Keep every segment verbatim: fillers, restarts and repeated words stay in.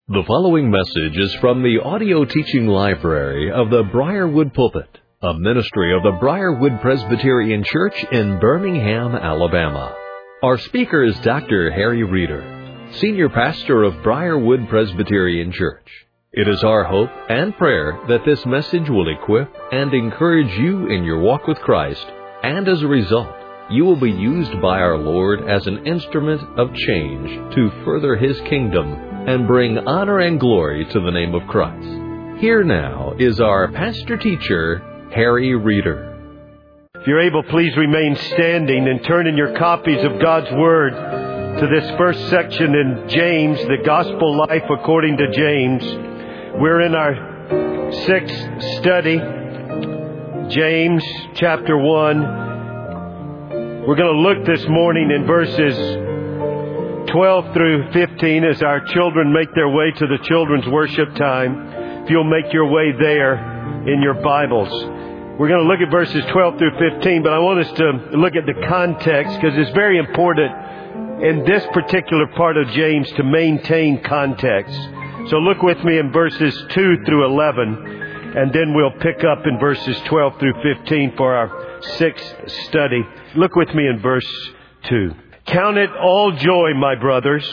The following message is from the audio teaching library of the Briarwood Pulpit, a ministry of the Briarwood Presbyterian Church in Birmingham, Alabama. Our speaker is Doctor Harry Reeder, Senior Pastor of Briarwood Presbyterian Church. It is our hope and prayer that this message will equip and encourage you in your walk with Christ, and as a result, you will be used by our Lord as an instrument of change to further His kingdom and bring honor and glory to the name of Christ. Here now is our pastor-teacher, Harry Reeder. If you're able, please remain standing and turn in your copies of God's Word to this first section in James, the Gospel Life according to James. We're in our sixth study, James chapter one. We're going to look this morning in verses twelve through fifteen as our children make their way to the children's worship time. If you'll make your way there in your Bibles. We're going to look at verses twelve through fifteen, but I want us to look at the context because it's very important in this particular part of James to maintain context. So look with me in verses two through eleven, and then we'll pick up in verses twelve through fifteen for our sixth study. Look with me in verse two. Count it all joy, my brothers,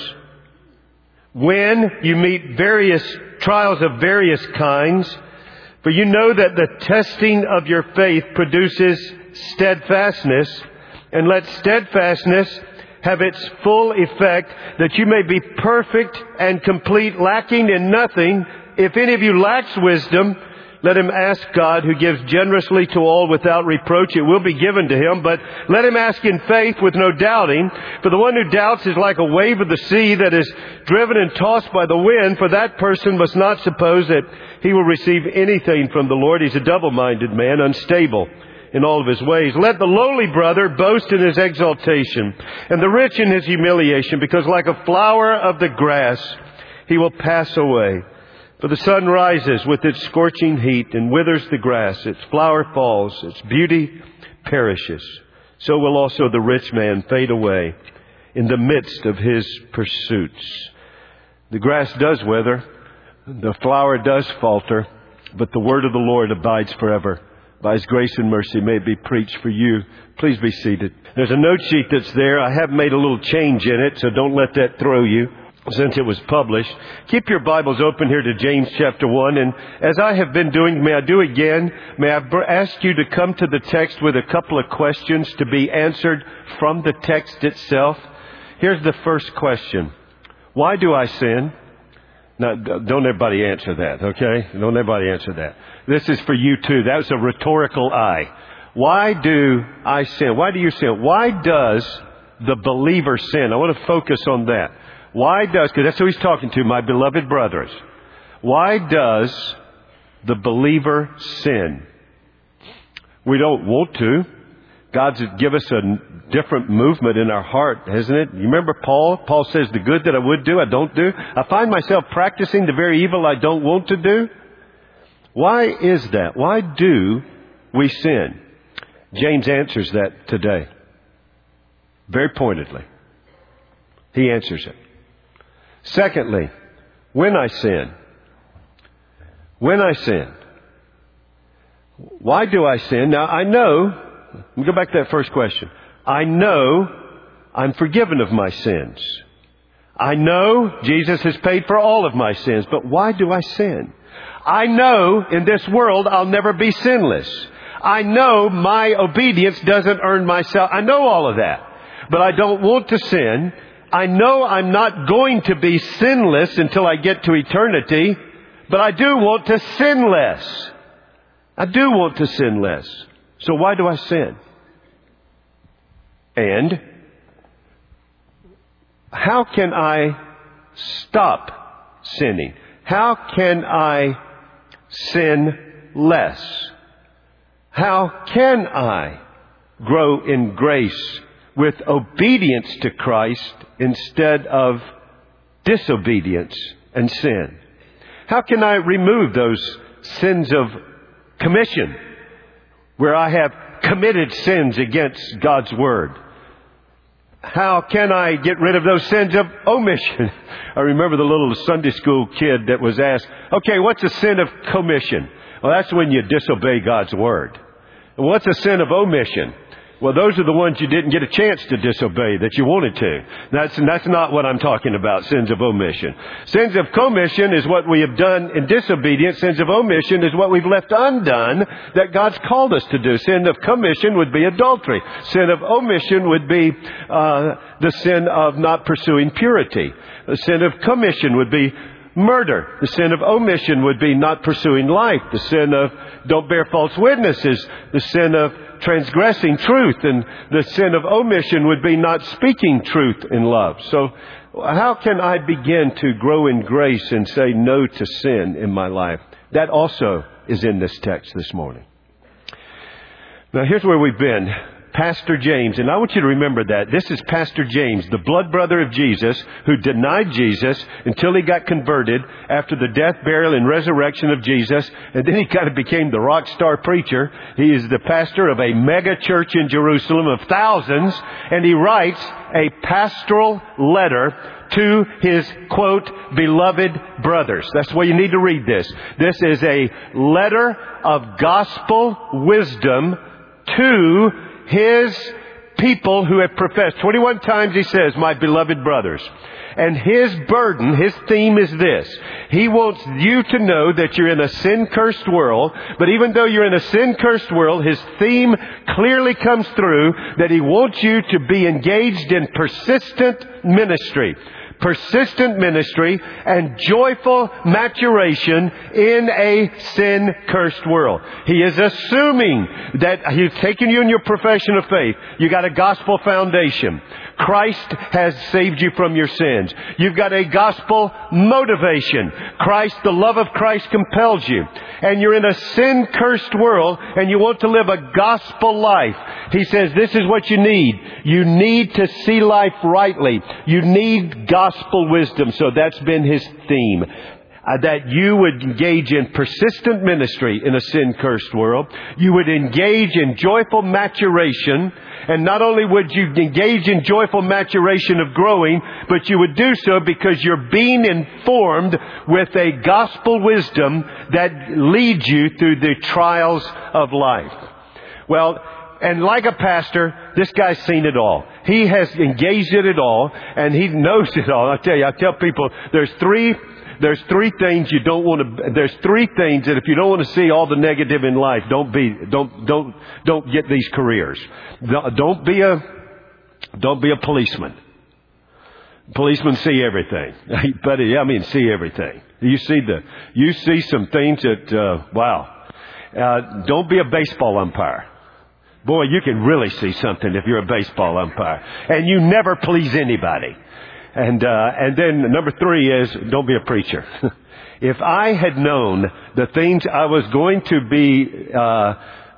when you meet various trials of various kinds, for you know that the testing of your faith produces steadfastness, and let steadfastness have its full effect, that you may be perfect and complete, lacking in nothing. If any of you lacks wisdom, let him ask God, who gives generously to all without reproach. It will be given to him. But let him ask in faith with no doubting. For the one who doubts is like a wave of the sea that is driven and tossed by the wind. For that person must not suppose that he will receive anything from the Lord. He's a double-minded man, unstable in all of his ways. Let the lowly brother boast in his exaltation, and the rich in his humiliation, because like a flower of the grass, he will pass away. For the sun rises with its scorching heat and withers the grass. Its flower falls, its beauty perishes. So will also the rich man fade away in the midst of his pursuits. The grass does wither, the flower does falter, but the word of the Lord abides forever. By His grace and mercy may it be preached for you. Please be seated. There's a note sheet that's there. I have made a little change in it, so don't let that throw you since it was published. Keep your Bibles open here to James chapter one. And as I have been doing, may I do again? May I ask you to come to the text with a couple of questions to be answered from the text itself. Here's the first question. Why do I sin? Now, don't everybody answer that, okay? Don't everybody answer that. This is for you too. That was a rhetorical I. Why do I sin? Why do you sin? Why does the believer sin? I want to focus on that. Why does, because that's who he's talking to, my beloved brothers. Why does the believer sin? We don't want to. God's given us a different movement in our heart, hasn't it? You remember Paul? Paul says, the good that I would do, I don't do. I find myself practicing the very evil I don't want to do. Why is that? Why do we sin? James answers that today. Very pointedly. He answers it. Secondly, when I sin. When I sin. Why do I sin? Now, I know, let me go back to that first question. I know I'm forgiven of my sins. I know Jesus has paid for all of my sins, but why do I sin? I know in this world I'll never be sinless. I know my obedience doesn't earn myself. I know all of that, but I don't want to sin. I know I'm not going to be sinless until I get to eternity, but I do want to sin less. I do want to sin less. So why do I sin? And how can I stop sinning? How can I sin less? How can I grow in grace with obedience to Christ instead of disobedience and sin? How can I remove those sins of commission where I have committed sins against God's Word? how can I get rid of those sins of omission? I remember the little Sunday school kid that was asked, okay, what's a sin of commission? Well, that's when you disobey God's word. And what's a sin of omission? Well, those are the ones you didn't get a chance to disobey that you wanted to. That's, that's not what I'm talking about, sins of omission. Sins of commission is what we have done in disobedience. Sins of omission is what we've left undone that God's called us to do. Sin of commission would be adultery. Sin of omission would be uh, the sin of not pursuing purity. The sin of commission would be murder. The sin of omission would be not pursuing life. The sin of don't bear false witnesses. The sin of transgressing truth. And the sin of omission would be not speaking truth in love. So how can I begin to grow in grace and say no to sin in my life? That also is in this text this morning. Now here's where we've been. Pastor James, and I want you to remember that. This is Pastor James, the blood brother of Jesus, who denied Jesus until he got converted after the death, burial, and resurrection of Jesus. And then he kind of became the rock star preacher. He is the pastor of a mega church in Jerusalem of thousands. And he writes a pastoral letter to his, quote, beloved brothers. That's the way you need to read this. This is a letter of gospel wisdom to his people who have professed. twenty-one times he says, my beloved brothers. And his burden, his theme is this. He wants you to know that you're in a sin-cursed world. But even though you're in a sin-cursed world, his theme clearly comes through that he wants you to be engaged in persistent ministry. Persistent ministry and joyful maturation in a sin-cursed world. He is assuming that he's taken you in your profession of faith. You got a gospel foundation. Christ has saved you from your sins. You've got a gospel motivation. Christ, the love of Christ compels you. And you're in a sin-cursed world and you want to live a gospel life. He says this is what you need. You need to see life rightly. You need gospel wisdom. So that's been his theme. Uh, that you would engage in persistent ministry in a sin-cursed world. You would engage in joyful maturation. And not only would you engage in joyful maturation of growing, but you would do so because you're being informed with a gospel wisdom that leads you through the trials of life. Well, and like a pastor, this guy's seen it all. He has engaged in it all, and he knows it all. I tell you, I tell people there's three There's three things you don't want to, there's three things that if you don't want to see all the negative in life, don't be, don't, don't, don't get these careers. Don't be a, don't be a policeman. Policemen see everything. But I mean, see everything. You see the, you see some things that, uh, wow. Uh, don't be a baseball umpire. Boy, you can really see something if you're a baseball umpire. And you never please anybody. And, uh, and then number three is, don't be a preacher. If I had known the things I was going to be, uh, uh,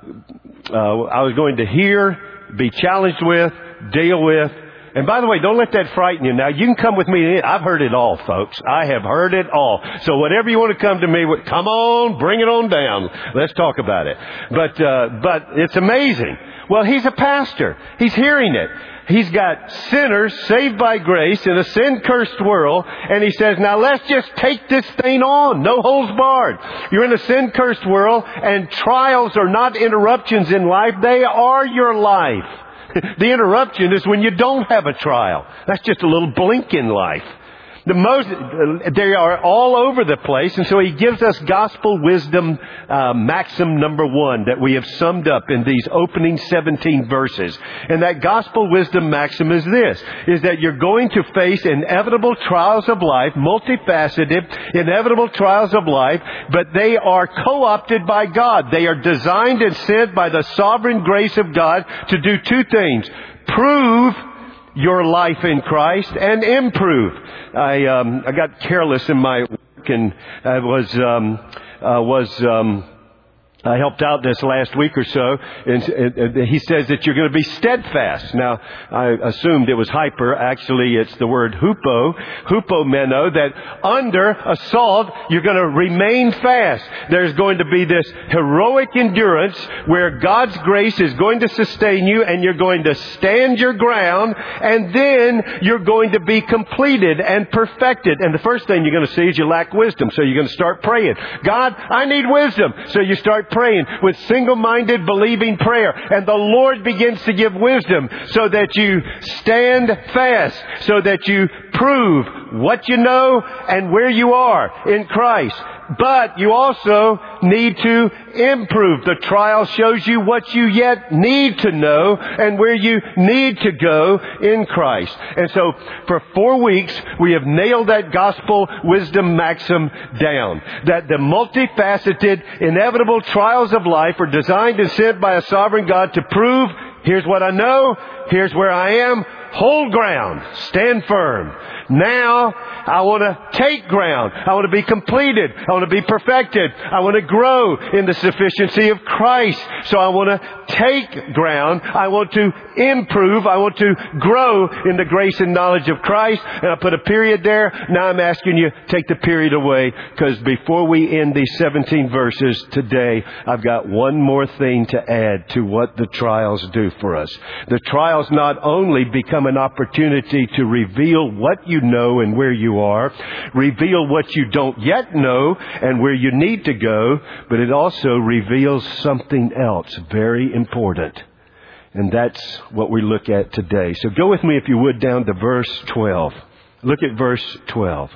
I was going to hear, be challenged with, deal with. And by the way, don't let that frighten you. Now, you can come with me. I've heard it all, folks. I have heard it all. So whatever you want to come to me with, come on, bring it on down. Let's talk about it. But, uh, but it's amazing. Well, he's a pastor. He's hearing it. He's got sinners saved by grace in a sin-cursed world. And he says, now let's just take this thing on. No holds barred. You're in a sin-cursed world and trials are not interruptions in life. They are your life. The interruption is when you don't have a trial. That's just a little blink in life. The most, they are all over the place. And so he gives us gospel wisdom uh, maxim number one that we have summed up in these opening seventeen verses. And that gospel wisdom maxim is this, is that you're going to face inevitable trials of life, multifaceted, inevitable trials of life, but they are co-opted by God. They are designed and sent by the sovereign grace of God to do two things. Prove your life in Christ and improve. I um, I got careless in my work and I was um, uh, was um, I helped out this last week or so, and, and, and he says that you're going to be steadfast. Now, I assumed it was hyper. Actually, it's the word hupo, hupomeno, that under assault, you're going to remain fast. There's going to be this heroic endurance where God's grace is going to sustain you, and you're going to stand your ground, and then you're going to be completed and perfected. And the first thing you're going to see is you lack wisdom, so you're going to start praying. God, I need wisdom. So you start praying with single-minded, believing prayer. And the Lord begins to give wisdom so that you stand fast, so that you prove what you know and where you are in Christ. But you also need to improve. The trial shows you what you yet need to know and where you need to go in Christ. And so for four weeks, we have nailed that gospel wisdom maxim down. That the multifaceted, inevitable trials of life are designed and sent by a sovereign God to prove, here's what I know, here's where I am, hold ground, stand firm. Now, I want to take ground. I want to be completed. I want to be perfected. I want to grow in the sufficiency of Christ. So I want to take ground. I want to improve. I want to grow in the grace and knowledge of Christ. And I put a period there. Now I'm asking you, take the period away, because before we end these seventeen verses today, I've got one more thing to add to what the trials do for us. The trials not only become an opportunity to reveal what you know and where you are, reveal what you don't yet know and where you need to go, but it also reveals something else very important. And that's what we look at today. So go with me, if you would, down to verse twelve. Look at verse twelve.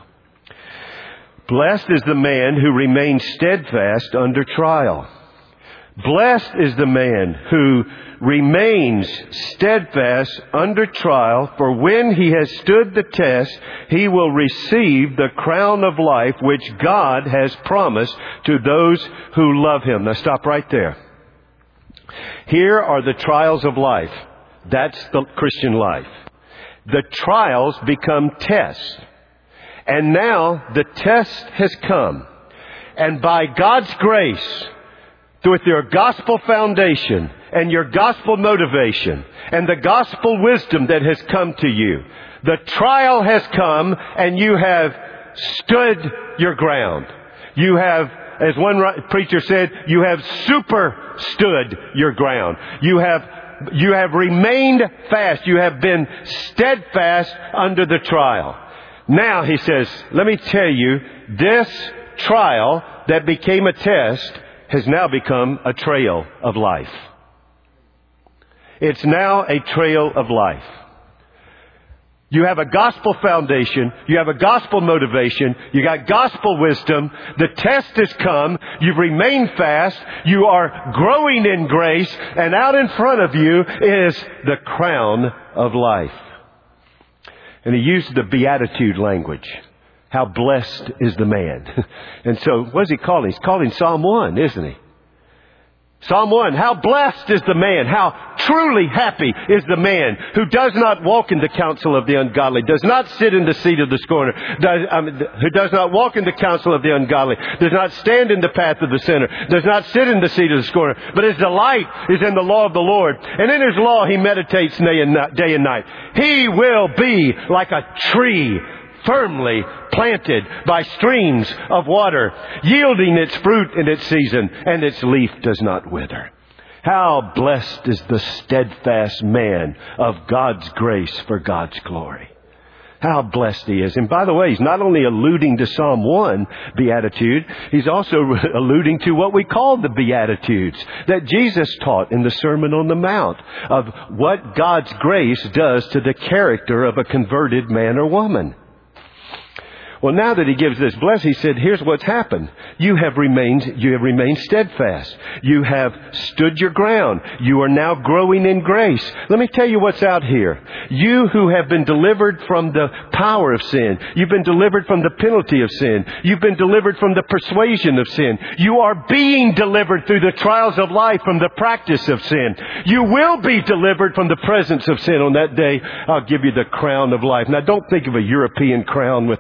Blessed is the man who remains steadfast under trial. Blessed is the man who remains steadfast under trial, for when he has stood the test, he will receive the crown of life which God has promised to those who love Him. Now stop right there. Here are the trials of life. That's the Christian life. The trials become tests. And now the test has come. And by God's grace, with your gospel foundation and your gospel motivation and the gospel wisdom that has come to you, the trial has come and you have stood your ground. You have, as one preacher said, you have super stood your ground. You have you have remained fast. You have been steadfast under the trial. Now, he says, let me tell you, this trial that became a test has now become a trail of life. It's now a trail of life. You have a gospel foundation. You have a gospel motivation. You got gospel wisdom. The test has come. You've remained fast. You are growing in grace. And out in front of you is the crown of life. And he used the beatitude language. How blessed is the man. And so, what is he calling? He's calling Psalm one, isn't he? Psalm one, how blessed is the man, how truly happy is the man who does not walk in the counsel of the ungodly, does not sit in the seat of the scorner, does, um, who does not walk in the counsel of the ungodly, does not stand in the path of the sinner, does not sit in the seat of the scorner, but his delight is in the law of the Lord. And in his law he meditates day and night. Day and night. He will be like a tree firmly planted by streams of water, yielding its fruit in its season, and its leaf does not wither. How blessed is the steadfast man of God's grace for God's glory. How blessed he is. And by the way, he's not only alluding to Psalm one Beatitude, he's also alluding to what we call the Beatitudes that Jesus taught in the Sermon on the Mount, of what God's grace does to the character of a converted man or woman. Well, now that he gives this blessing, he said, here's what's happened. You have remained, you have remained steadfast. You have stood your ground. You are now growing in grace. Let me tell you what's out here. You who have been delivered from the power of sin. You've been delivered from the penalty of sin. You've been delivered from the persuasion of sin. You are being delivered through the trials of life from the practice of sin. You will be delivered from the presence of sin on that day. I'll give you the crown of life. Now, don't think of a European crown with all the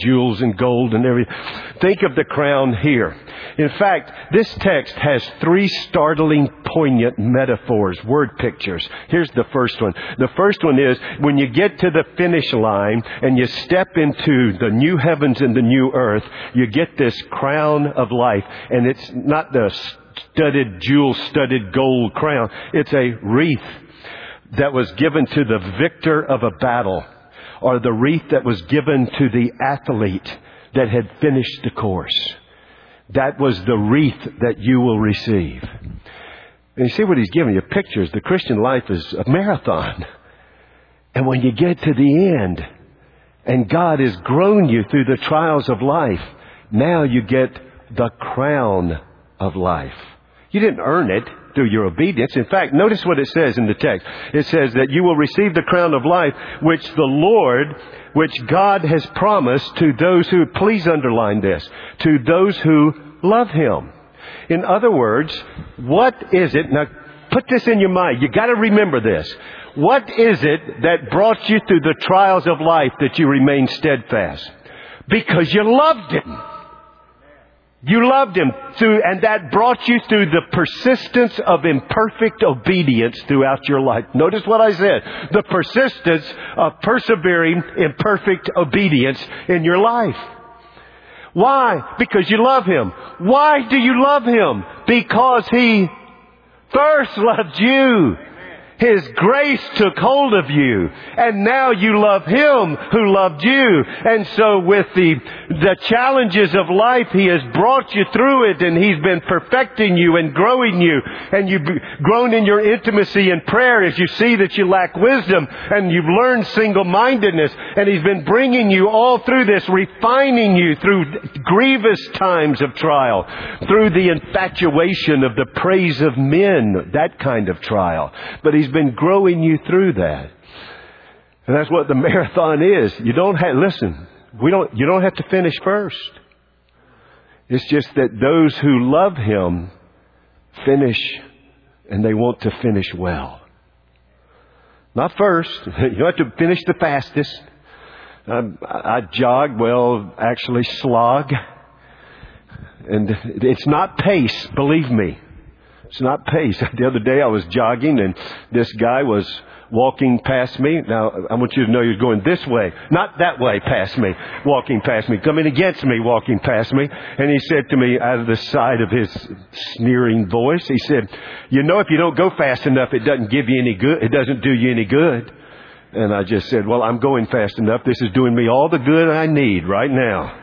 jewels and gold and everything. Think of the crown here. In fact, this text has three startling, poignant metaphors, word pictures. Here's the first one. The first one is when you get to the finish line and you step into the new heavens and the new earth, you get this crown of life. And it's not the studded, jewel-studded gold crown. It's a wreath that was given to the victor of a battle, or the wreath that was given to the athlete that had finished the course. That was the wreath that you will receive. And you see what he's giving you pictures. The Christian life is a marathon. And when you get to the end, and God has grown you through the trials of life, now you get the crown of life. You didn't earn it through your obedience. In fact, notice what it says in the text. It says that you will receive the crown of life, which the Lord, which God has promised to those who, please underline this, to those who love Him. In other words, what is it? Now, put this in your mind. You got to remember this. What is it that brought you through the trials of life that you remain steadfast? Because you loved Him. You loved Him through, and that brought you through the persistence of imperfect obedience throughout your life. Notice what I said. The persistence of persevering imperfect obedience in your life. Why? Because you love Him. Why do you love Him? Because He first loved you. His grace took hold of you. And now you love Him who loved you. And so with the, the challenges of life, He has brought you through it, and He's been perfecting you and growing you. And you've grown in your intimacy and prayer as you see that you lack wisdom, and you've learned single-mindedness. And He's been bringing you all through this, refining you through grievous times of trial, through the infatuation of the praise of men, that kind of trial. But He's been growing you through that. And that's what the marathon is. You don't have, listen, we don't, you don't have to finish first. It's just that those who love Him finish, and they want to finish well. Not first. You don't have to finish the fastest. Um, I jog, well, actually slog. And it's not pace, believe me. It's not pace. The other day I was jogging and this guy was walking past me. Now, I want you to know he was going this way, not that way past me, walking past me, coming against me, walking past me. And he said to me out of the side of his sneering voice, he said, you know, if you don't go fast enough, it doesn't give you any good. It doesn't do you any good. And I just said, well, I'm going fast enough. This is doing me all the good I need right now.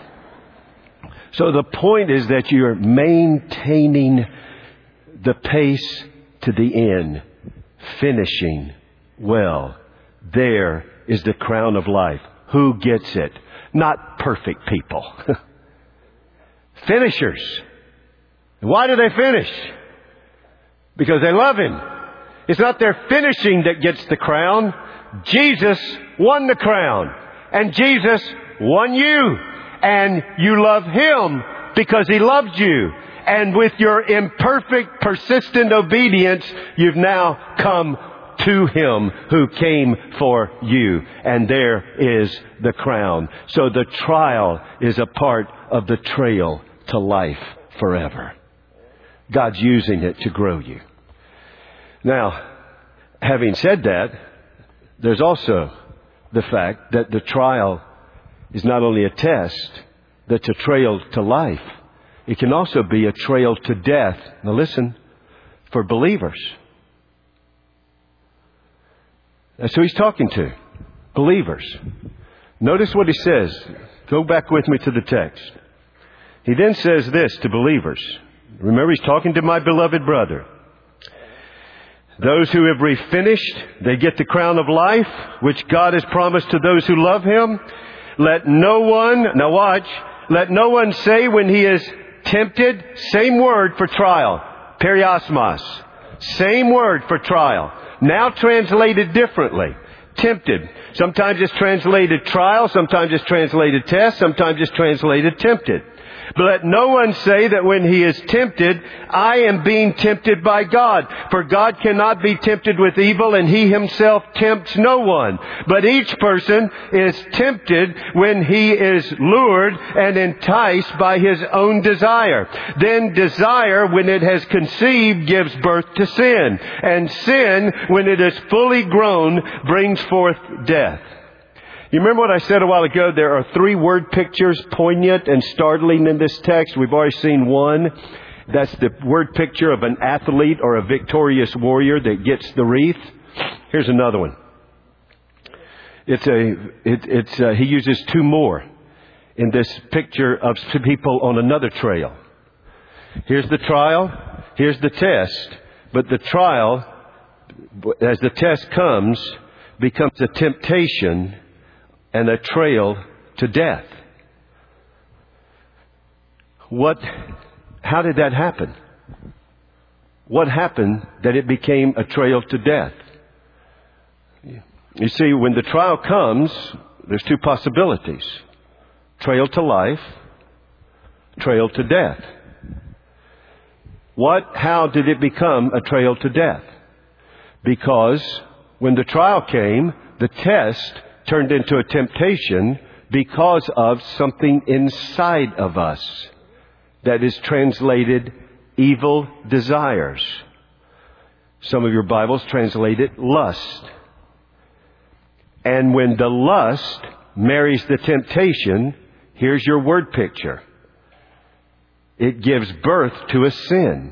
So the point is that you're maintaining the pace to the end, finishing well. There is the crown of life. Who gets it? Not perfect people. Finishers. Why do they finish? Because they love Him. It's not their finishing that gets the crown. Jesus won the crown. And Jesus won you. And you love Him because He loved you. And with your imperfect, persistent obedience, you've now come to Him who came for you. And there is the crown. So the trial is a part of the trail to life forever. God's using it to grow you. Now, having said that, there's also the fact that the trial is not only a test that's a trail to life. It can also be a trail to death. Now listen, for believers. That's who He's talking to. Believers. Notice what He says. Go back with me to the text. He then says this to believers. Remember, He's talking to my beloved brother. Those who have refinished, they get the crown of life, which God has promised to those who love Him. Let no one, now watch, let no one say when he is tempted, same word for trial, periosmos. Same word for trial. Now translated differently. tempted. Sometimes it's translated trial, sometimes it's translated test, sometimes it's translated tempted. But let no one say that when he is tempted, I am being tempted by God. For God cannot be tempted with evil, and He Himself tempts no one. But each person is tempted when he is lured and enticed by his own desire. Then desire, when it has conceived, gives birth to sin. And sin, when it is fully grown, brings forth death. You remember what I said a while ago? There are three word pictures, poignant and startling, in this text. We've already seen one. That's the word picture of an athlete or a victorious warrior that gets the wreath. Here's another one. It's a, it, it's uh, he uses two more in this picture of people on another trail. Here's the trial. Here's the test. But the trial, as the test comes, becomes a temptation and a trail to death. What, how did that happen? What happened that it became a trail to death? You see, when the trial comes, there's two possibilities. Trail to life, trail to death. What, how did it become a trail to death? Because when the trial came, the test turned into a temptation because of something inside of us that is translated evil desires. Some of your Bibles translate it lust. And when the lust marries the temptation, here's your word picture. It gives birth to a sin.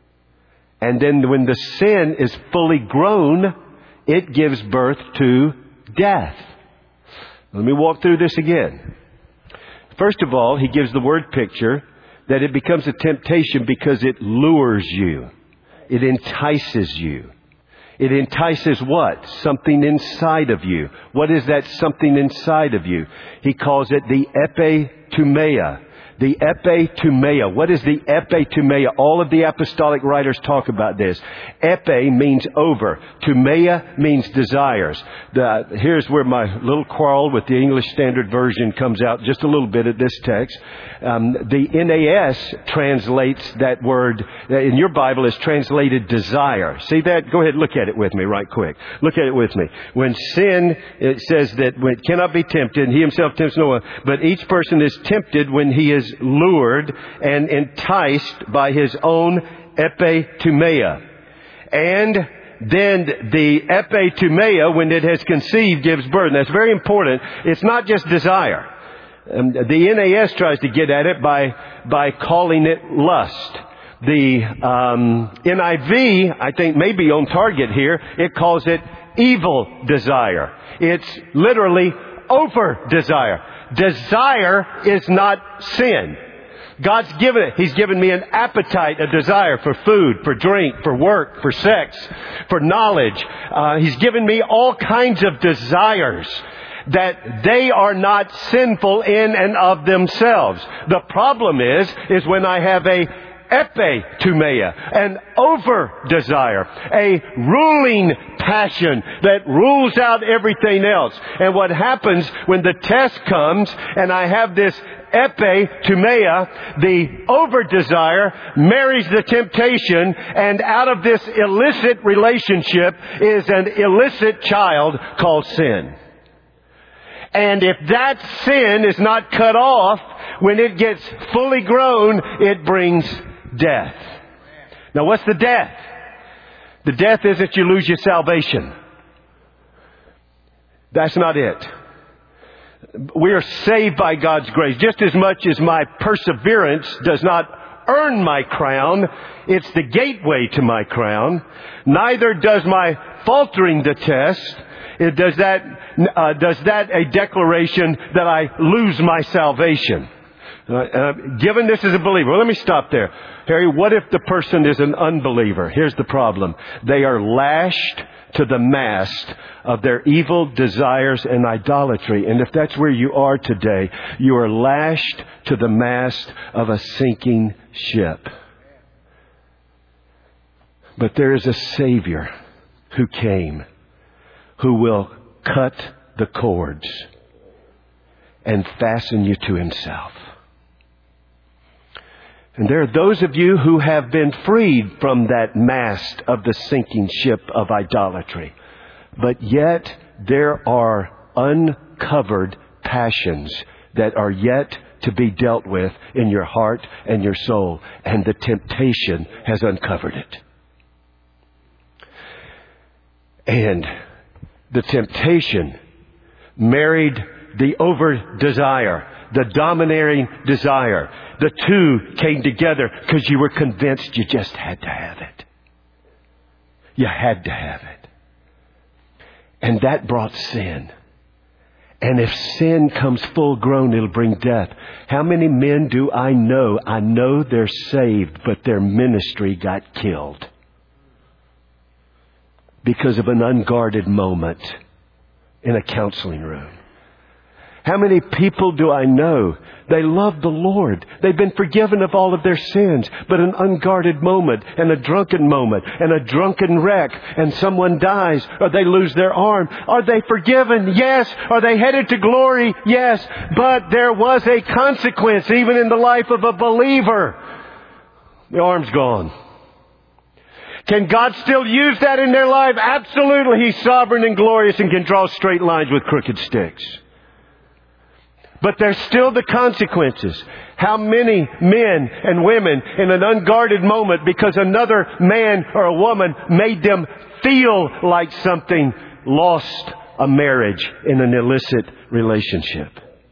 And then when the sin is fully grown, it gives birth to death. Let me walk through this again. First of all, he gives the word picture that it becomes a temptation because it lures you. It entices you. It entices what? Something inside of you. What is that something inside of you? He calls it the epitumeia. The epitumeia. What is the epitumeia? All of the apostolic writers talk about this. Epi means over. Tumeia means desires. The, here's where my little quarrel with the English Standard Version comes out just a little bit at this text. Um, the N A S translates that word, in your Bible, is translated desire. See that? Go ahead and look at it with me right quick. Look at it with me. When sin, it says that when it cannot be tempted, He Himself tempts no one, but each person is tempted when he is lured and enticed by his own epitumeia. And then the epitumeia, when it has conceived, gives birth. And that's very important. It's not just desire. Um, the N A S tries to get at it by by calling it lust. The um, N I V, I think, may be on target here. It calls it evil desire. It's literally over desire. Desire is not sin. God's given it. He's given me an appetite, a desire for food, for drink, for work, for sex, for knowledge. Uh, he's given me all kinds of desires that they are not sinful in and of themselves. The problem is, is when I have a epitumeia, an over desire, a ruling passion that rules out everything else. And what happens when the test comes and I have this epitumeia, the over desire marries the temptation, and out of this illicit relationship is an illicit child called sin. And if that sin is not cut off, when it gets fully grown, it brings death. Now, what's the death? The death is that you lose your salvation. That's not it. We are saved by God's grace. Just as much as my perseverance does not earn my crown, it's the gateway to my crown. Neither does my faltering the test. It does that, uh, does that a declaration that I lose my salvation. Uh, uh, given this as a believer. Well, let me stop there. Harry, what if the person is an unbeliever? Here's the problem. They are lashed to the mast of their evil desires and idolatry. And if that's where you are today, you are lashed to the mast of a sinking ship. But there is a Savior who came, who will cut the cords and fasten you to Himself. And there are those of you who have been freed from that mast of the sinking ship of idolatry. But yet there are uncovered passions that are yet to be dealt with in your heart and your soul. And the temptation has uncovered it. And the temptation married the over-desire, the domineering desire. The two came together because you were convinced you just had to have it. You had to have it. And that brought sin. And if sin comes full grown, it'll bring death. How many men do I know? I know they're saved, but their ministry got killed because of an unguarded moment in a counseling room. How many people do I know? They love the Lord. They've been forgiven of all of their sins. But an unguarded moment and a drunken moment and a drunken wreck and someone dies or they lose their arm. Are they forgiven? Yes. Are they headed to glory? Yes. But there was a consequence even in the life of a believer. The arm's gone. Can God still use that in their life? Absolutely. He's sovereign and glorious and can draw straight lines with crooked sticks. But there's still the consequences. How many men and women in an unguarded moment because another man or a woman made them feel like something, lost a marriage in an illicit relationship?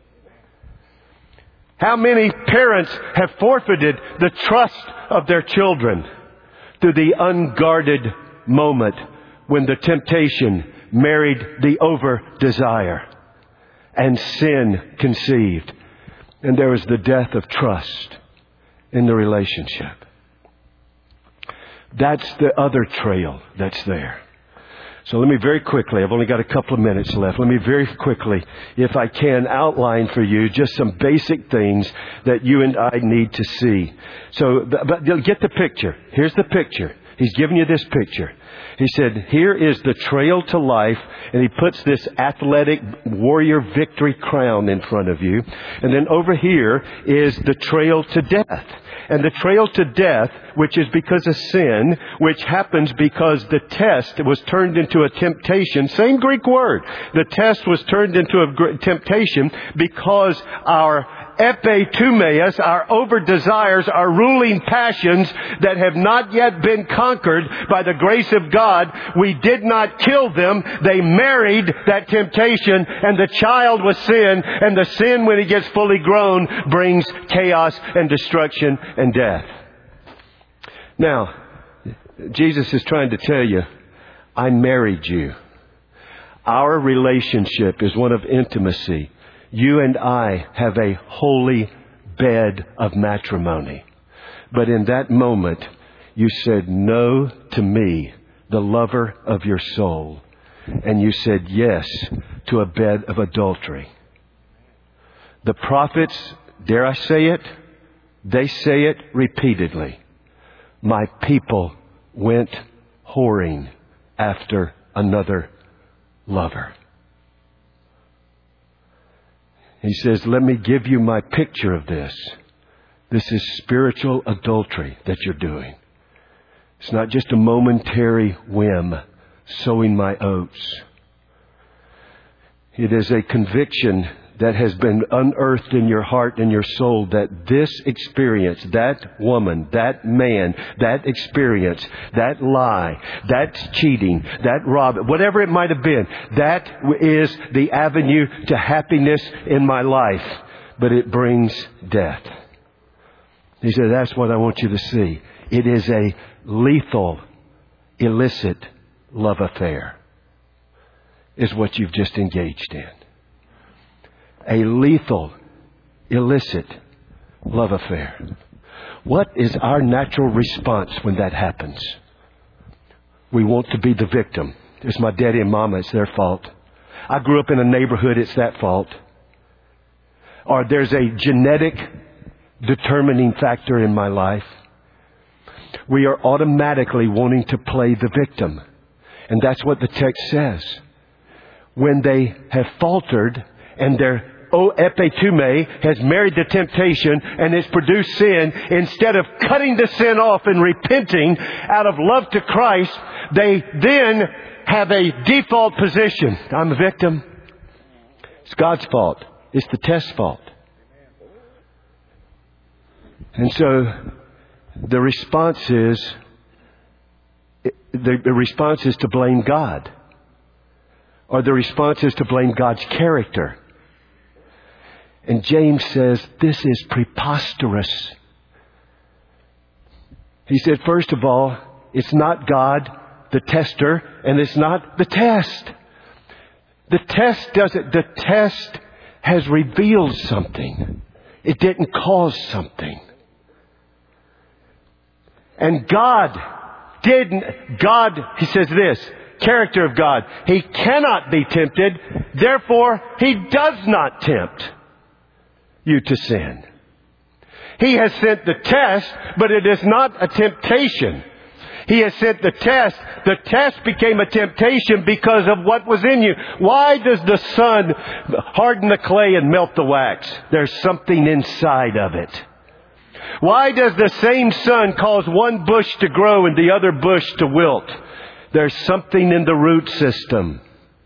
How many parents have forfeited the trust of their children through the unguarded moment when the temptation married the over-desire? And sin conceived. And there was the death of trust in the relationship. That's the other trail that's there. So let me very quickly, I've only got a couple of minutes left. Let me very quickly, if I can, outline for you just some basic things that you and I need to see. So, but get the picture. Here's the picture. He's given you this picture. He said, here is the trail to life, and he puts this athletic warrior victory crown in front of you. And then over here is the trail to death. And the trail to death, which is because of sin, which happens because the test was turned into a temptation. Same Greek word. The test was turned into a temptation because our epitumeus, our over-desires, our ruling passions that have not yet been conquered by the grace of God. We did not kill them. They married that temptation, and the child was sin. And the sin, when it gets fully grown, brings chaos and destruction and death. Now, Jesus is trying to tell you, I married you. Our relationship is one of intimacy. You and I have a holy bed of matrimony. But in that moment, you said no to me, the lover of your soul. And you said yes to a bed of adultery. The prophets, dare I say it, they say it repeatedly. My people went whoring after another lover. He says, let me give you my picture of this. This is spiritual adultery that you're doing. It's not just a momentary whim, sowing my oats. It is a conviction that has been unearthed in your heart and your soul that this experience, that woman, that man, that experience, that lie, that cheating, that rob, whatever it might have been, that is the avenue to happiness in my life. But it brings death. He said, that's what I want you to see. It is a lethal, illicit love affair is what you've just engaged in. A lethal, illicit love affair. What is our natural response when that happens? We want to be the victim. It's my daddy and mama, it's their fault. I grew up in a neighborhood, it's that fault. Or there's a genetic determining factor in my life. We are automatically wanting to play the victim. And that's what the text says. when they have faltered and their O epitume has married the temptation and has produced sin, instead of cutting the sin off and repenting out of love to Christ, they then have a default position. I'm a victim. It's God's fault. It's the test's fault. And so the response is, the response is to blame God. Or the response is to blame God's character. And James says, this is preposterous. He said, first of all, it's not God, the tester, and it's not the test. The test doesn't, the test has revealed something. It didn't cause something. And God didn't, God, he says this, character of God, He cannot be tempted, therefore He does not tempt you to sin. He has sent the test, but it is not a temptation. He has sent the test. The test became a temptation because of what was in you. Why does the sun harden the clay and melt the wax? There's something inside of it. Why does the same sun cause one bush to grow and the other bush to wilt? There's something in the root system.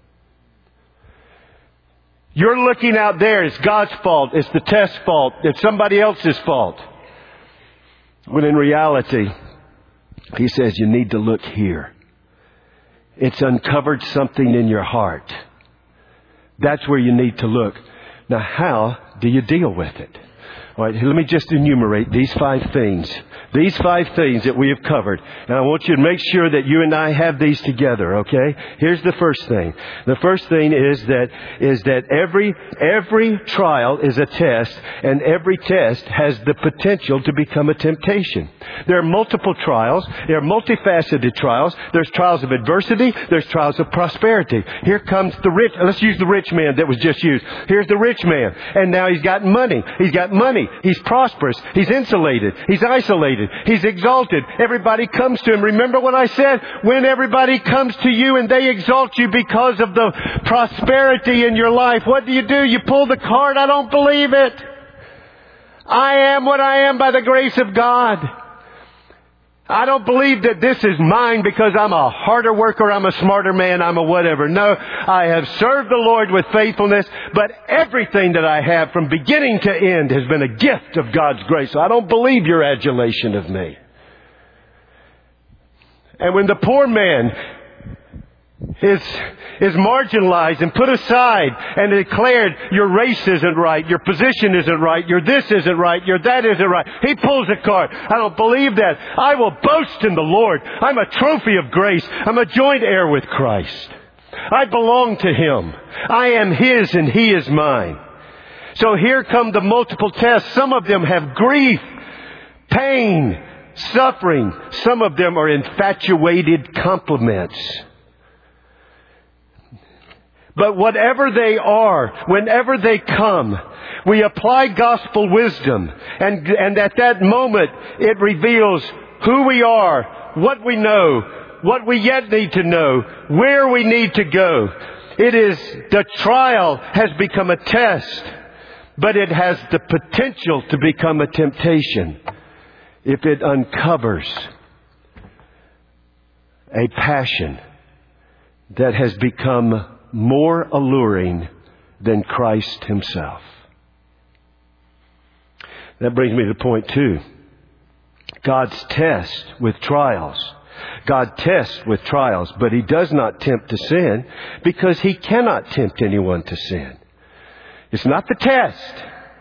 You're looking out there, it's God's fault, it's the test's fault, it's somebody else's fault. When in reality, He says you need to look here. It's uncovered something in your heart. That's where you need to look. Now, how do you deal with it? All right, let me just enumerate these five things. These five things that we have covered. And I want you to make sure that you and I have these together, okay? Here's the first thing. The first thing is that, is that every, every trial is a test, and every test has the potential to become a temptation. There are multiple trials. There are multifaceted trials. There's trials of adversity. There's trials of prosperity. Here comes the rich. Let's use the rich man that was just used. Here's the rich man. And now he's got money. He's got money. He's prosperous. He's insulated. He's isolated. He's exalted. Everybody comes to him. Remember what I said? When everybody comes to you and they exalt you because of the prosperity in your life, what do you do? You pull the card. I don't believe it. I am what I am by the grace of God. I don't believe that this is mine because I'm a harder worker, I'm a smarter man, I'm a whatever. No, I have served the Lord with faithfulness, but everything that I have from beginning to end has been a gift of God's grace. So I don't believe your adulation of me. And when the poor man is is marginalized and put aside and declared, your race isn't right, your position isn't right, your this isn't right, your that isn't right. He pulls a card. I don't believe that. I will boast in the Lord. I'm a trophy of grace. I'm a joint heir with Christ. I belong to Him. I am His and He is mine. So here come the multiple tests. Some of them have grief, pain, suffering. Some of them are infatuated compliments. But whatever they are, whenever they come, we apply gospel wisdom. And, and at that moment, it reveals who we are, what we know, what we yet need to know, where we need to go. It is, the trial has become a test, but it has the potential to become a temptation if it uncovers a passion that has become more alluring than Christ Himself. That brings me to point two. God's test with trials. God tests with trials, but He does not tempt to sin because He cannot tempt anyone to sin. It's not the test.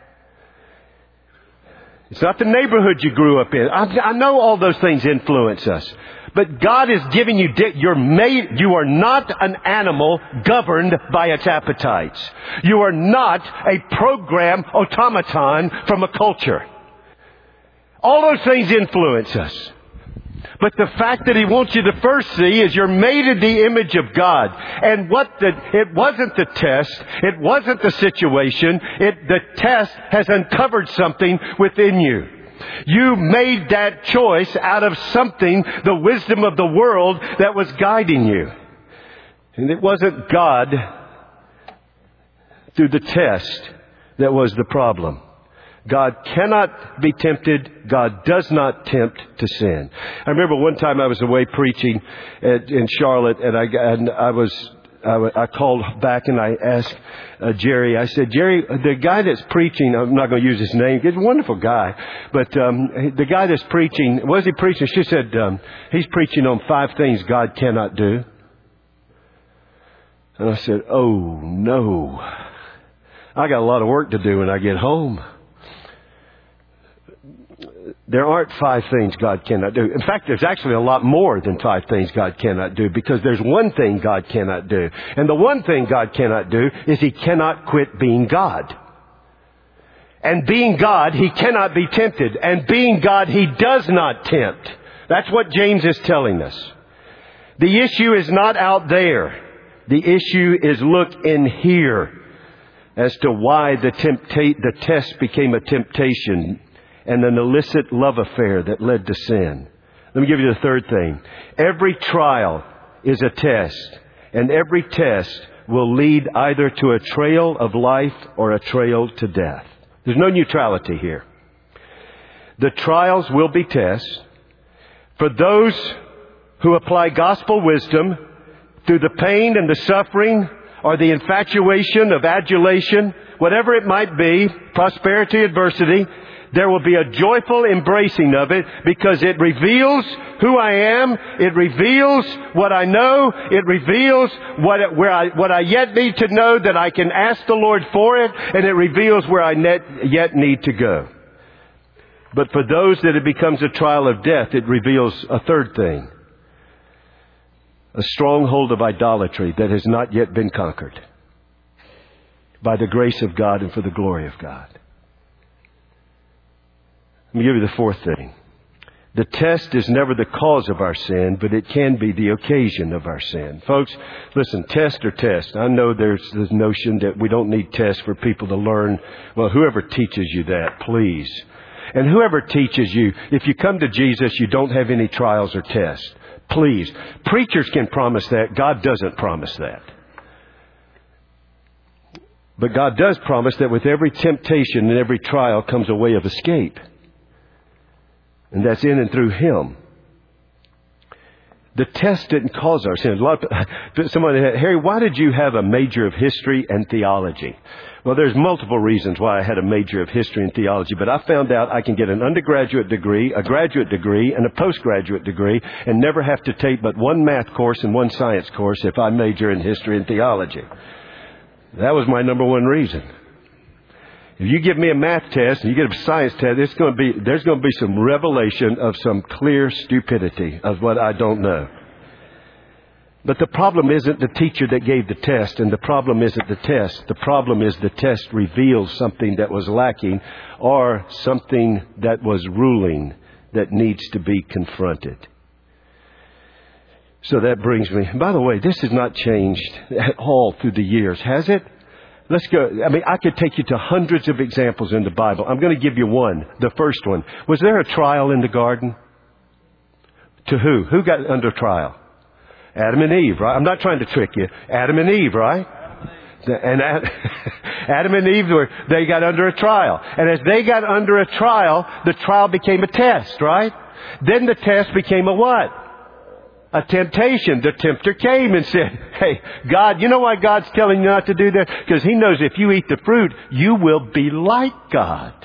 It's not the neighborhood you grew up in. I, I know all those things influence us. But God is giving you, you're made, you are not an animal governed by its appetites. You are not a program automaton from a culture. All those things influence us. But the fact that He wants you to first see is you're made in the image of God. And what the, it wasn't the test. It wasn't the situation. It, the test has uncovered something within you. You made that choice out of something, the wisdom of the world that was guiding you. And it wasn't God through the test that was the problem. God cannot be tempted. God does not tempt to sin. I remember one time I was away preaching at, in Charlotte, and I, and I was I, I called back and I asked uh, Jerry. I said, Jerry, the guy that's preaching, I'm not going to use his name. He's a wonderful guy, but um, the guy that's preaching, what is he preaching? She said um, he's preaching on five things God cannot do. And I said, oh no, I got a lot of work to do when I get home. There aren't five things God cannot do. In fact, there's actually a lot more than five things God cannot do, because there's one thing God cannot do. And the one thing God cannot do is He cannot quit being God. And being God, He cannot be tempted. And being God, He does not tempt. That's what James is telling us. The issue is not out there. The issue is look in here as to why the tempta- the test became a temptation and an illicit love affair that led to sin. Let me give you the third thing. Every trial is a test, and every test will lead either to a trail of life or a trail to death. There's no neutrality here. The trials will be tests. For those who apply gospel wisdom through the pain and the suffering or the infatuation of adulation, whatever it might be, prosperity, adversity, there will be a joyful embracing of it, because it reveals who I am. It reveals what I know. It reveals what it, where I what I yet need to know, that I can ask the Lord for it, and it reveals where I net, yet need to go. But for those that it becomes a trial of death, it reveals a third thing: a stronghold of idolatry that has not yet been conquered by the grace of God and for the glory of God. Let me give you the fourth thing. The test is never the cause of our sin, but it can be the occasion of our sin. Folks, listen, test or test. I know there's this notion that we don't need tests for people to learn. Well, whoever teaches you that, please. And whoever teaches you, if you come to Jesus, you don't have any trials or tests. Please. Preachers can promise that. God doesn't promise that. But God does promise that with every temptation and every trial comes a way of escape. And that's in and through Him. The test didn't cause our sins. A lot of, somebody had, Harry, why did you have a major of history and theology? Well, there's multiple reasons why I had a major of history and theology, but I found out I can get an undergraduate degree, a graduate degree, and a postgraduate degree, and never have to take but one math course and one science course if I major in history and theology. That was my number one reason. If you give me a math test and you get a science test, it's going to be, there's going to be some revelation of some clear stupidity of what I don't know. But the problem isn't the teacher that gave the test, and the problem isn't the test. The problem is the test reveals something that was lacking, or something that was ruling that needs to be confronted. So that brings me, by the way, this has not changed at all through the years, has it? Let's go. I mean, I could take you to hundreds of examples in the Bible. I'm going to give you one. The first one. Was there a trial in the garden? To who? Who got under trial? Adam and Eve, right? I'm not trying to trick you. Adam and Eve, right? And Adam and Eve, were they got under a trial. And as they got under a trial, the trial became a test, right? Then the test became a what? A temptation. The tempter came and said, hey, God, you know why God's telling you not to do that? Because He knows if you eat the fruit, you will be like God.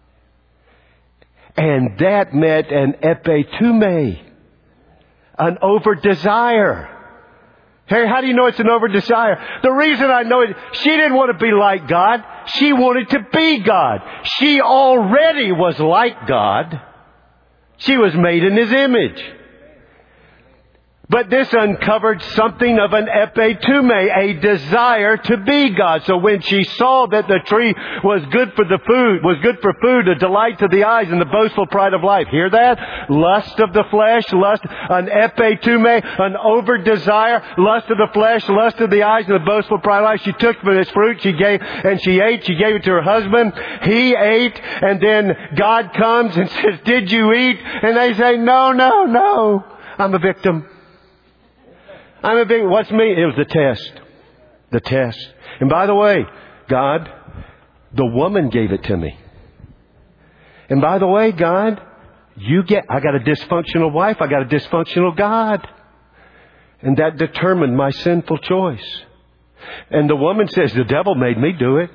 And that meant an epitume, an over-desire. Hey, how do you know it's an over-desire? The reason I know it, she didn't want to be like God. She wanted to be God. She already was like God. She was made in His image. But this uncovered something of an epitume, a desire to be God. So when she saw that the tree was good for the food, was good for food, a delight to the eyes, and the boastful pride of life. Hear that? Lust of the flesh, lust, an epitume, an over desire, lust of the flesh, lust of the eyes, and the boastful pride of life. She took from this fruit, she gave, and she ate, she gave it to her husband. He ate, and then God comes and says, did you eat? And they say, no, no, no. I'm a victim. I'm a big, what's me? It was the test. The test. And by the way, God, the woman gave it to me. And by the way, God, you get, I got a dysfunctional wife. I got a dysfunctional God. And that determined my sinful choice. And the woman says, the devil made me do it.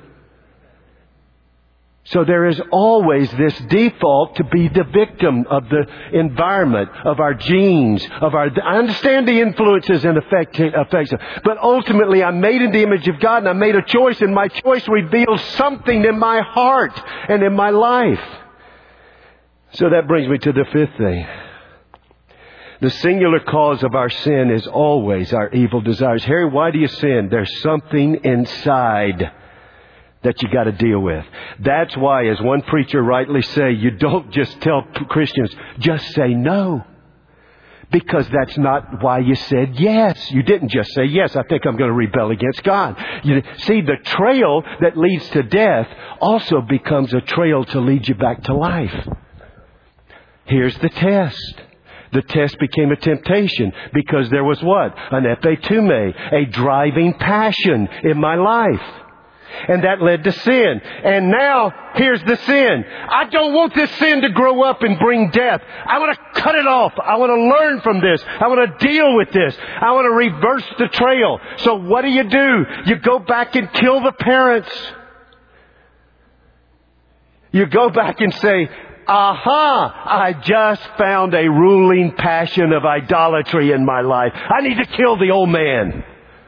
So there is always this default to be the victim of the environment, of our genes, of our... I understand the influences and effect, effects. But ultimately, I'm made in the image of God, and I made a choice, and my choice reveals something in my heart and in my life. So that brings me to the fifth thing. The singular cause of our sin is always our evil desires. Harry, why do you sin? There's something inside that you got to deal with. That's why, as one preacher rightly say, you don't just tell Christians, just say no. Because that's not why you said yes. You didn't just say yes, I think I'm going to rebel against God. You see, the trail that leads to death also becomes a trail to lead you back to life. Here's the test. The test became a temptation because there was what? An epitume, a driving passion in my life. And that led to sin. And now, here's the sin. I don't want this sin to grow up and bring death. I want to cut it off. I want to learn from this. I want to deal with this. I want to reverse the trail. So what do you do? You go back and kill the parents. You go back and say, aha, I just found a ruling passion of idolatry in my life. I need to kill the old man.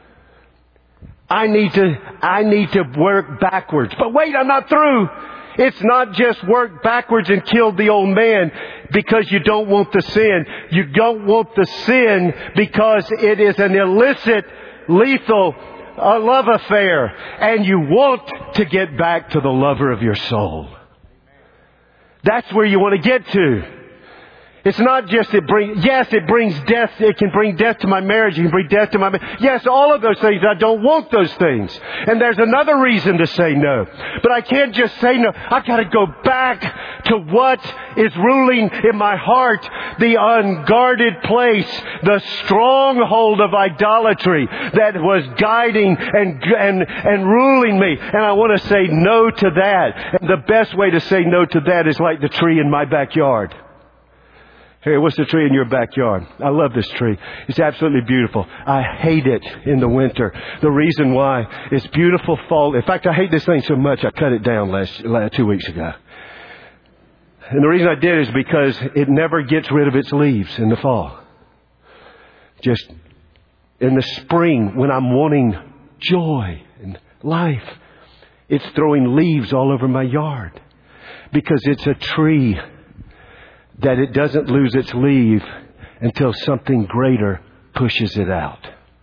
I need to, I need to work backwards. But wait, I'm not through. It's not just work backwards and kill the old man because you don't want the sin. You don't want the sin because it is an illicit, lethal, a love affair. And you want to get back to the lover of your soul. That's where you want to get to. It's not just it brings, yes, it brings death. It can bring death to my marriage. It can bring death to my, yes, all of those things. I don't want those things. And there's another reason to say no. But I can't just say no. I've got to go back to what is ruling in my heart. The unguarded place. The stronghold of idolatry that was guiding and, and, and ruling me. And I want to say no to that. And the best way to say no to that is like the tree in my backyard. Hey, what's the tree in your backyard? I love this tree. It's absolutely beautiful. I hate it in the winter. The reason why, it's beautiful fall. In fact, I hate this thing so much, I cut it down last, last two weeks ago. And the reason I did is because it never gets rid of its leaves in the fall. Just in the spring, when I'm wanting joy and life, it's throwing leaves all over my yard. Because it's a tree that it doesn't lose its leaf until something greater pushes it out.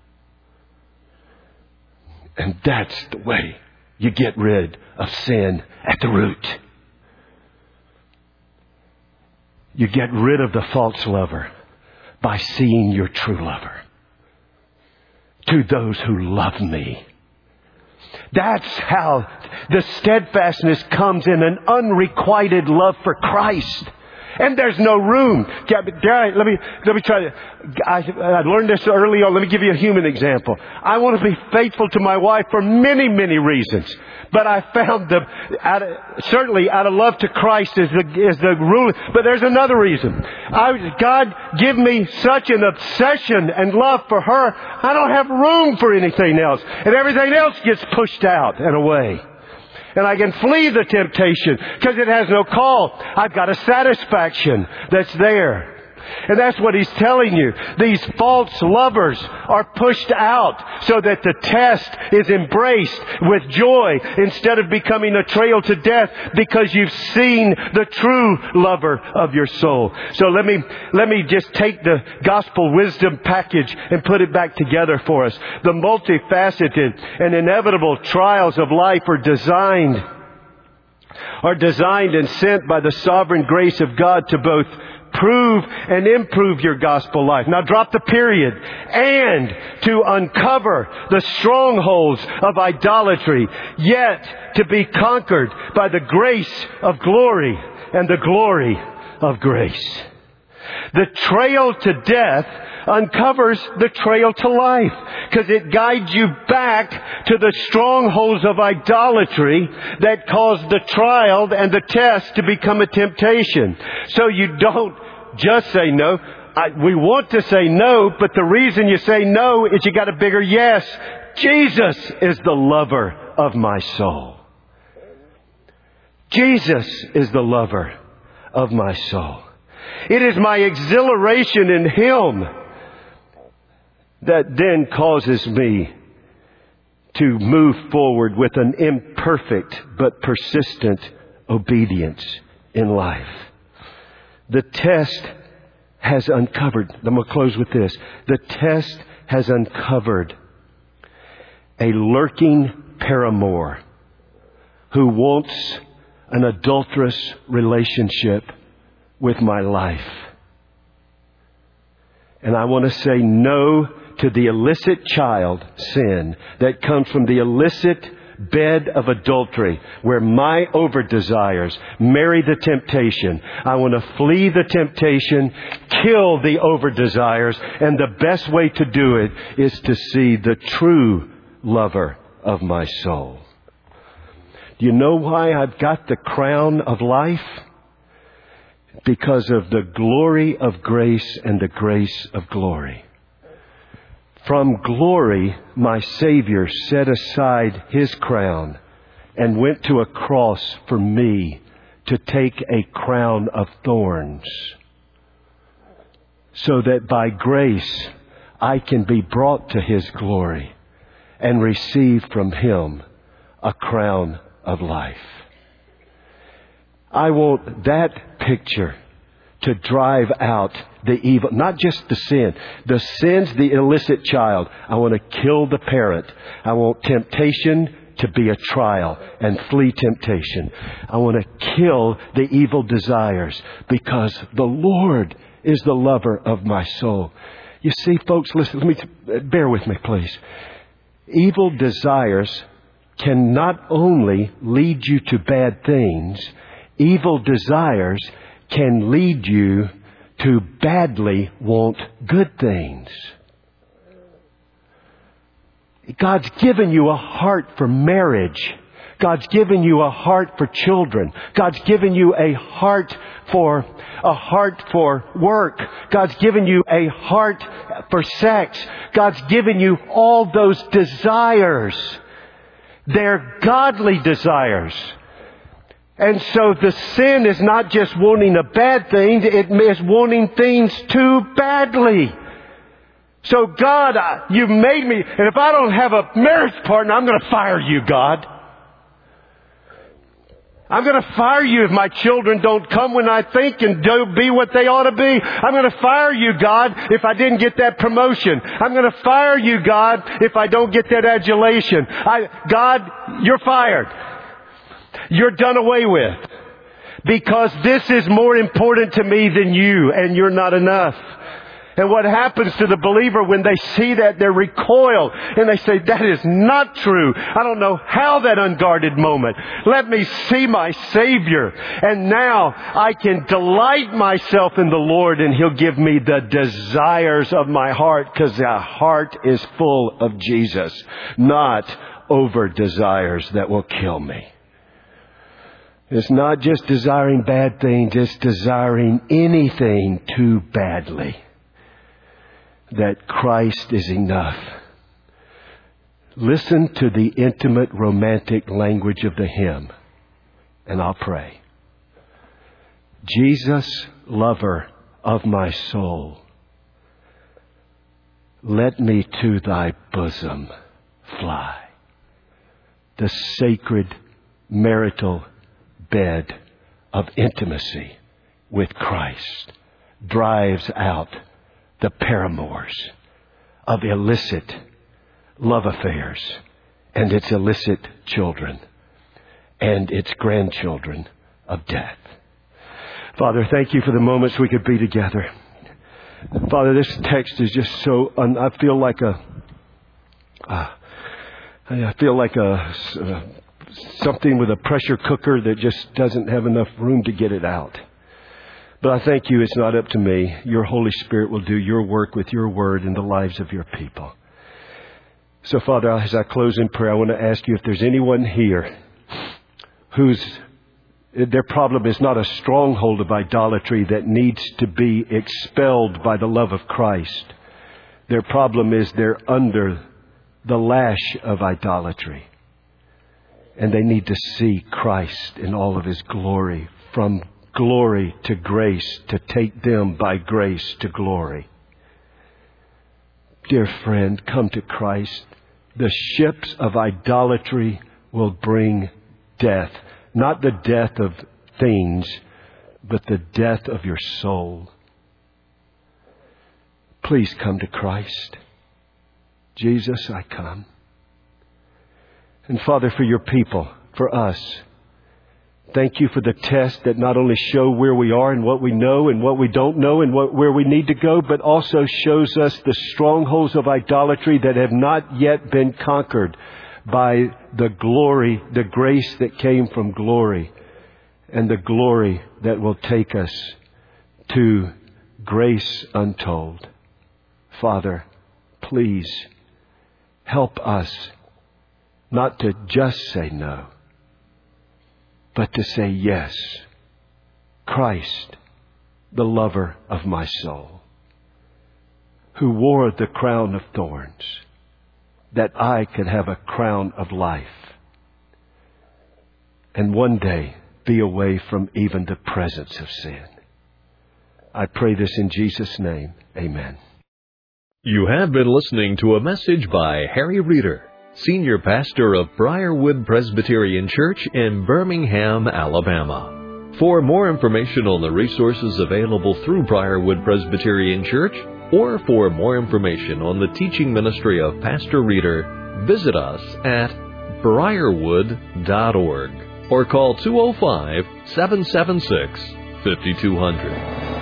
And that's the way you get rid of sin at the root. You get rid of the false lover by seeing your true lover. To those who love me. That's how the steadfastness comes in an unrequited love for Christ. And there's no room. Let me, let me try to, I, I learned this early on. Let me give you a human example. I want to be faithful to my wife for many, many reasons. But I found the, out of, certainly out of love to Christ is the, is the rule. But there's another reason. I, God give me such an obsession and love for her. I don't have room for anything else. And everything else gets pushed out and away. And I can flee the temptation because it has no call. I've got a satisfaction that's there. And that's what he's telling you. These false lovers are pushed out so that the test is embraced with joy instead of becoming a trail to death because you've seen the true lover of your soul. So let me, let me just take the gospel wisdom package and put it back together for us. The multifaceted and inevitable trials of life are designed, are designed and sent by the sovereign grace of God to both prove and improve your gospel life. Now drop the period. And to uncover the strongholds of idolatry, yet to be conquered by the grace of glory and the glory of grace. The trail to death uncovers the trail to life, because it guides you back to the strongholds of idolatry that caused the trial and the test to become a temptation. So you don't just say no. I, we want to say no, but the reason you say no is you got a bigger yes. Jesus is the lover of my soul. Jesus is the lover of my soul. It is my exhilaration in Him that then causes me to move forward with an imperfect but persistent obedience in life. The test has uncovered, I'm going to close with this. The test has uncovered a lurking paramour who wants an adulterous relationship with my life. And I want to say no to the illicit child sin that comes from the illicit bed of adultery where my over desires marry the temptation. I want to flee the temptation, kill the over desires, and the best way to do it is to see the true lover of my soul. Do you know why I've got the crown of life? Because of the glory of grace and the grace of glory. From glory, my Savior set aside His crown and went to a cross for me to take a crown of thorns, so that by grace I can be brought to His glory and receive from Him a crown of life. I want that picture to drive out the evil, not just the sin. The sin's the illicit child. I want to kill the parent. I want temptation to be a trial and flee temptation. I want to kill the evil desires because the Lord is the lover of my soul. You see, folks, listen, let me, bear with me, please. Evil desires can not only lead you to bad things, evil desires can lead you to badly want good things. God's given you a heart for marriage. God's given you a heart for children. God's given you a heart for a heart for work. God's given you a heart for sex. God's given you all those desires. They're godly desires. And so the sin is not just wanting a bad thing, it is wanting things too badly. So God, you made me, and if I don't have a marriage partner, I'm going to fire you, God. I'm going to fire you if my children don't come when I think and do be what they ought to be. I'm going to fire you, God, if I didn't get that promotion. I'm going to fire you, God, if I don't get that adulation. I, God, you're fired. You're done away with. Because this is more important to me than you, and you're not enough. And what happens to the believer when they see that? They recoil and they say, that is not true. I don't know how that unguarded moment. Let me see my Savior. And now I can delight myself in the Lord, and He'll give me the desires of my heart, because the heart is full of Jesus, not over desires that will kill me. It's not just desiring bad things, it's desiring anything too badly. That Christ is enough. Listen to the intimate, romantic language of the hymn, and I'll pray. Jesus, lover of my soul, let me to thy bosom fly. The sacred marital bed of intimacy with Christ drives out the paramours of illicit love affairs and its illicit children and its grandchildren of death. Father, thank you for the moments we could be together. Father, this text is just so, un- I feel like a, uh, I feel like a, uh, something with a pressure cooker that just doesn't have enough room to get it out. But I thank you, it's not up to me. Your Holy Spirit will do your work with your word in the lives of your people. So, Father, as I close in prayer, I want to ask you if there's anyone here whose their problem is not a stronghold of idolatry that needs to be expelled by the love of Christ. Their problem is they're under the lash of idolatry. And they need to see Christ in all of His glory, from glory to grace, to take them by grace to glory. Dear friend, come to Christ. The ships of idolatry will bring death. Not the death of things, but the death of your soul. Please come to Christ. Jesus, I come. And Father, for your people, for us, thank you for the tests that not only show where we are and what we know and what we don't know and what, where we need to go, but also shows us the strongholds of idolatry that have not yet been conquered by the glory, the grace that came from glory, and the glory that will take us to grace untold. Father, please help us not to just say no, but to say yes. Christ, the lover of my soul, who wore the crown of thorns, that I could have a crown of life and one day be away from even the presence of sin. I pray this in Jesus' name. Amen. You have been listening to a message by Harry Reeder, Senior Pastor of Briarwood Presbyterian Church in Birmingham, Alabama. For more information on the resources available through Briarwood Presbyterian Church, or for more information on the teaching ministry of Pastor Reeder, visit us at briarwood dot org or call two oh five, seven seven six, five two zero zero.